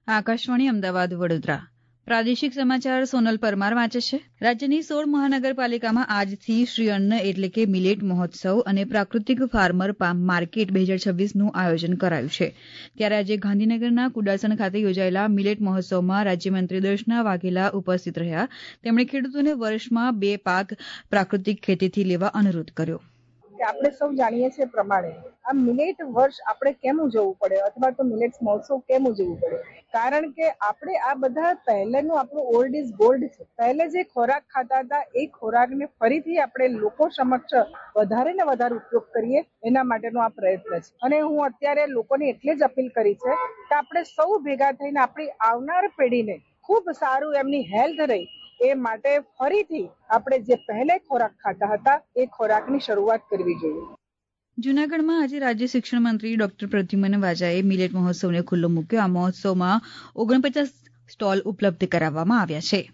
આકાશવાણી અમદાવાદ વડોદરા પ્રાદેશિક સમાચાર સોનલ પરમાર વાંચે છે. રાજ્યની 16 મહાનગરપાલિકામાં આજથી શ્રી અન્ન એટલે કે મિલેટ મહોત્સવ અને પ્રાકૃતિક ફાર્મર માર્કેટ 2026નું આયોજન કરાયું છે. ત્યારે આજે ગાંધીનગરના કુડાસણ ખાતે યોજાયેલા મિલેટ મહોત્સવમાં રાજ્યમંત્રી દર્શના વાઘેલા ઉપસ્થિત રહ્યા. તેમણે ખેડૂતોને વર્ષમાં 2 પાક પ્રાકૃતિક ખેતીથી લેવા અનુરોધ કર્યો. આપણે સૌ જાણીએ છીએ પ્રમાણે આ મિલેટ વર્ષ આપણે કેમ ઉજવવું પડે અથવા તો મિલેટ્સ મહોત્સવ કેમ ઉજવવું પડે? કારણ કે આપણે આ બધા પહેલેનું આપણું ઓલ્ડ ઇઝ ગોલ્ડ છે. પહેલે જે ખોરાક ખાતા હતા એ ખોરાકને ફરીથી આપણે લોકો સમક્ષ વધારે ને વધારે ઉપયોગ કરીએ એના માટેનો આ પ્રયત્ન છે. અને હું અત્યારે લોકોને એટલે જ અપીલ કરી છે કે આપણે સૌ ભેગા થઈને આપણી આવનાર પેઢીને ખૂબ સારું એમની હેલ્થ રહી એ માટે ફરીથી આપણે જે પહેલે ખોરાક ખાતા હતા એ ખોરાકની શરૂઆત કરવી જોઈએ. જૂનાગઢમાં આજે રાજ્ય શિક્ષણ મંત્રી ડોક્ટર પ્રદ્યુમન વાજાએ મિલેટ મહોત્સવને ખુલ્લો મૂક્યો. આ મહોત્સવમાં 49 સ્ટોલ ઉપલબ્ધ કરાવવામાં આવ્યા છે.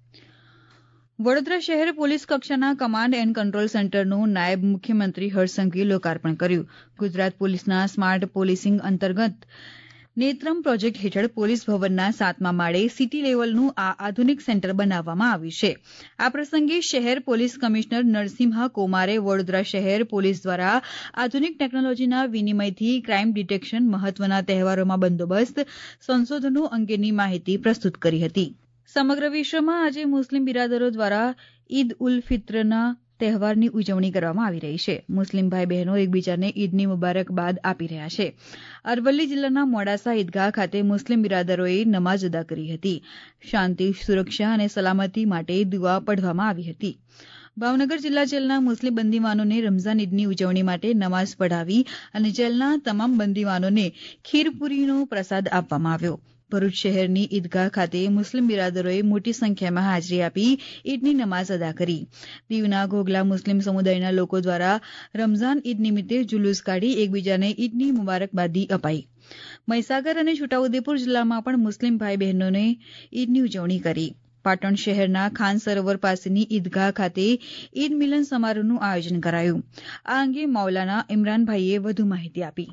વડોદરા શહેર પોલીસ કક્ષાના કમાન્ડ એન્ડ કંટ્રોલ સેન્ટરનું નાયબ મુખ્યમંત્રી હર્ષ સંઘવીએ લોકાર્પણ કર્યું. ગુજરાત પોલીસના સ્માર્ટ પોલીસિંગ અંતર્ગત નેત્રમ પ્રોજેક્ટ હેઠળ પોલીસ ભવનના 7મા માળે સિટી લેવલનું આ આધુનિક સેન્ટર બનાવવામાં આવ્યું છે. આ પ્રસંગે શહેર પોલીસ કમિશનર નરસિંહા કોમારે વડોદરા શહેર પોલીસ દ્વારા આધુનિક ટેકનોલોજીના વિનિમયથી ક્રાઇમ ડિટેક્શન, મહત્વના તહેવારોમાં બંદોબસ્ત, સંશોધનો અંગેની માહિતી પ્રસ્તુત કરી હતી. સમગ્ર વિશ્વમાં આજે મુસ્લિમ બિરાદરો દ્વારા ઈદ ઉલ ફિત્રના તહેવારની ઉજવણી કરવામાં આવી રહી છે. મુસ્લિમ ભાઈ બહેનો એકબીજાને ઈદની મુબારકબાદ આપી રહ્યા છે. અરવલ્લી જિલ્લાના મોડાસા ઈદગાહ ખાતે મુસ્લિમ બિરાદરોએ નમાઝ અદા કરી હતી. શાંતિ, સુરક્ષા અને સલામતી માટે દુઆ પઢવામાં આવી હતી. ભાવનગર જિલ્લા જેલના મુસ્લિમ બંદીવાનોને રમઝાન ઈદની ઉજવણી માટે નમાઝ પઢાવી અને જેલના તમામ બંદીવાનોને ખીરપુરીનો પ્રસાદ આપવામાં આવ્યો. ભરૂચ શહેરની ઈદગાહ ખાતે મુસ્લિમ બિરાદરોએ મોટી સંખ્યામાં હાજરી આપી ઈદની નમાઝ અદા કરી. દીવના ઘોઘલા મુસ્લિમ સમુદાયના લોકો દ્વારા રમઝાન ઈદ નિમિત્તે જુલુસ કાઢી એકબીજાને ઈદની મુબારકબાદી અપાઈ. મહીસાગર અને છોટાઉદેપુર જિલ્લામાં પણ મુસ્લિમ ભાઈ બહેનોને ઈદની ઉજવણી કરી. પાટણ શહેરના ખાન સરોવર પાસેની ઈદગાહ ખાતે ઈદ મિલન સમારોહનું આયોજન કરાયું. આ અંગે મૌલાના ઇમરાનભાઈએ વધુ માહિતી આપી.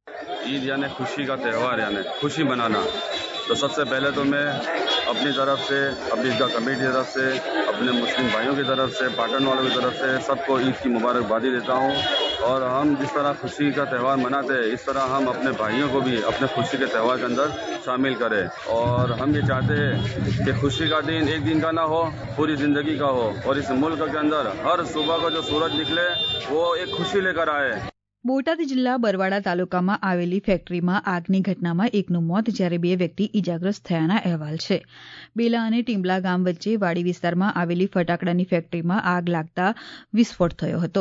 ईद यानी खुशी का त्यौहार यानी खुशी मनाना. तो सबसे पहले तो मैं अपनी तरफ से, अपनी ईदगाह कमेटी की तरफ से, अपने मुस्लिम भाइयों की तरफ से, पाटन वालों की तरफ से सबको ईद की मुबारकबादी देता हूँ. और हम जिस तरह खुशी का त्यौहार मनाते हैं इस तरह हम अपने भाइयों को भी अपने खुशी के त्यौहार के अंदर शामिल करें. और हम ये चाहते हैं कि खुशी का दिन एक दिन का ना हो, पूरी जिंदगी का हो. और इस मुल्क के अंदर हर सुबह को जो सूरज निकले वो एक खुशी लेकर आए. બોટાદ જિલ્લા બરવાડા તાલુકામાં આવેલી ફેક્ટરીમાં આગની ઘટનામાં એકનું મોત જ્યારે 2 વ્યક્તિ ઇજાગ્રસ્ત થયાના અહેવાલ છે. બેલા અને ટીંબલા ગામ વચ્ચે વાડી વિસ્તારમાં આવેલી ફટાકડાની ફેક્ટરીમાં આગ લાગતા વિસ્ફોટ થયો હતો.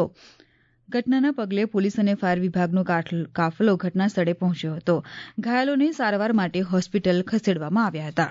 ઘટનાના પગલે પોલીસ અને ફાયર વિભાગનો કાફલો ઘટના સ્થળે પહોંચ્યો હતો. ઘાયલોને સારવાર માટે હોસ્પિટલ ખસેડવામાં આવ્યા હતા.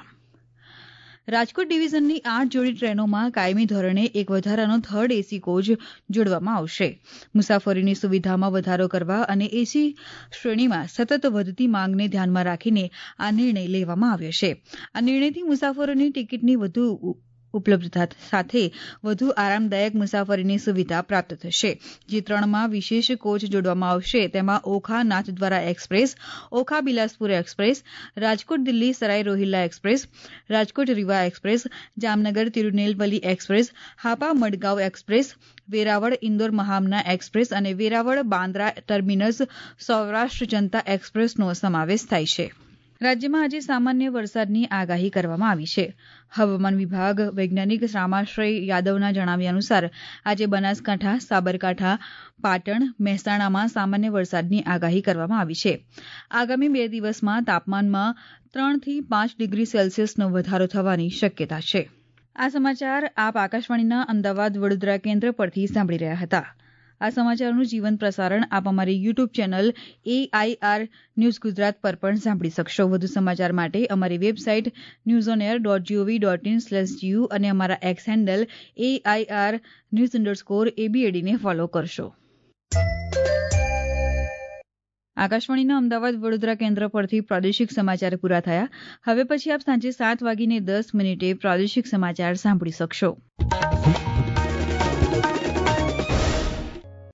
રાજકોટ ડિવિઝનની 8 જોડી ટ્રેનોમાં કાયમી ધોરણે એક વધારાનો થર્ડ એસી કોચ જોડવામાં આવશે. મુસાફરીની સુવિધામાં વધારો કરવા અને એસી શ્રેણીમાં સતત વધતી માંગને ધ્યાનમાં રાખીને આ નિર્ણય લેવામાં આવ્યો છે. આ નિર્ણયથી મુસાફરોની ટિકિટની વધુ ઉપલબ્ધતા સાથે વધુ આરામદાયક મુસાફરીની સુવિધા પ્રાપ્ત થશે. જે 3માં વિશેષ કોચ જોડવામાં આવશે તેમાં Okha Nathdwara express, Okha Bilaspur express, Rajkot Delhi Sarai Rohilla express, Rajkot Rewa express, Jamnagar Tirunelveli express, Hapa Madgaon express, Veraval Indore Mahamana express અને વેરાવળ બાંદ્રા ટર્મિનસ સૌરાષ્ટ્ર જનતા એક્સપ્રેસનો સમાવેશ થાય છે. રાજ્યમાં આજે સામાન્ય વરસાદની આગાહી કરવામાં આવી છે. હવામાન વિભાગ વૈજ્ઞાનિક રામાશ્રય યાદવના જણાવ્યા અનુસાર આજે બનાસકાંઠા, સાબરકાંઠા, પાટણ, મહેસાણામાં સામાન્ય વરસાદની આગાહી કરવામાં આવી છે. આગામી 2 દિવસમાં તાપમાનમાં 3 થી 5 ડિગ્રી સેલ્સિયસનો વધારો થવાની શક્યતા છે. આ સમાચાર આપ આકાશવાણીના અમદાવાદ વડોદરા કેન્દ્ર પરથી સાંભળી રહ્યા હતા. આ સમાચારનું જીવંત પ્રસારણ આપ અમારી YouTube channel AIR news Gujarat પર પણ સાંભળી શકશો. વધુ સમાચાર માટે અમારી વેબસાઇટ newsonair.gov.in/du અને અમારા એક્સ હેન્ડલ AIR_news_ABAD ને ફોલો કરશો. આકાશવાણીના અમદાવાદ વડોદરા કેન્દ્ર પરથી પ્રાદેશિક સમાચાર પૂરા થયા. હવે પછી આપ સાંજે 7:10 પ્રાદેશિક સમાચાર સાંભળી શકશો.